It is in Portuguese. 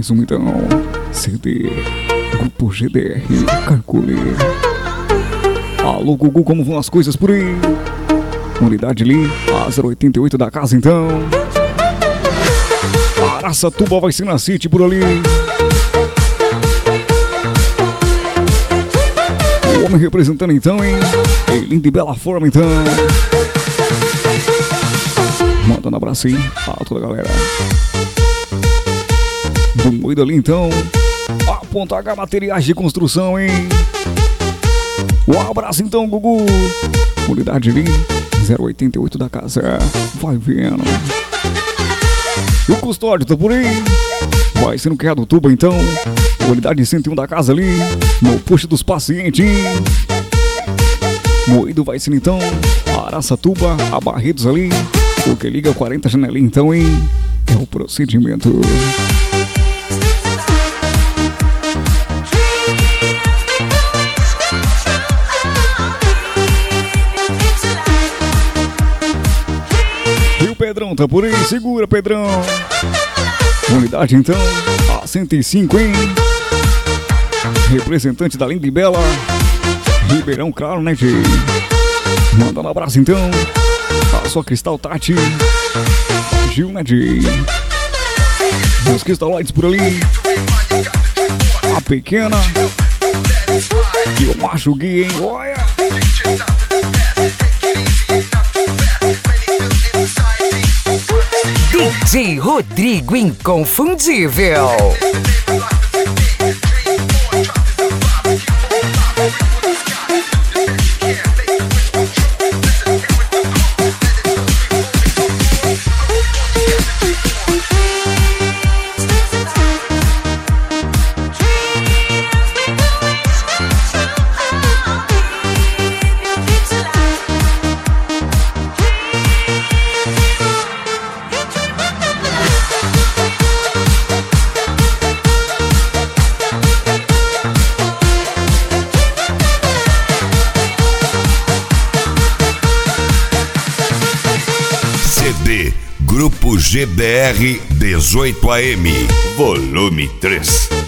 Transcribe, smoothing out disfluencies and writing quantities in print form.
mais um então. CD Grupo GDR, calcule. Alô Gugu, como vão as coisas por aí? Unidade ali, a 088 da casa então. Araçatuba vai ser na City por ali. O homem representando então, hein? Em linda e bela forma então. Mandando abraço aí a toda a galera do Moído ali então. A Ponto H Materiais de Construção, hein? Um abraço então, Gugu. Unidade ali, 088 da casa. Vai vendo. E o Custódio tá por aí. Vai sendo criado tuba então. Unidade 101 da casa ali. No puxo dos pacientes. Moído vai sendo então. Araçatuba, a Barretos ali. O que liga 40 janelinha então, hein? É o procedimento. E o Pedrão tá por aí, segura Pedrão. Unidade então, a 105, hein? Representante da linda e bela Ribeirão Claro, né, Jay? Mandando um abraço então a sua Cristal Tati Gil, né, Jay? Os Cristalites por ali. A pequena e o macho Gui, hein? Olha! DJ Rodrigo Inconfundível. CD Grupo GDR 18AM, volume 3.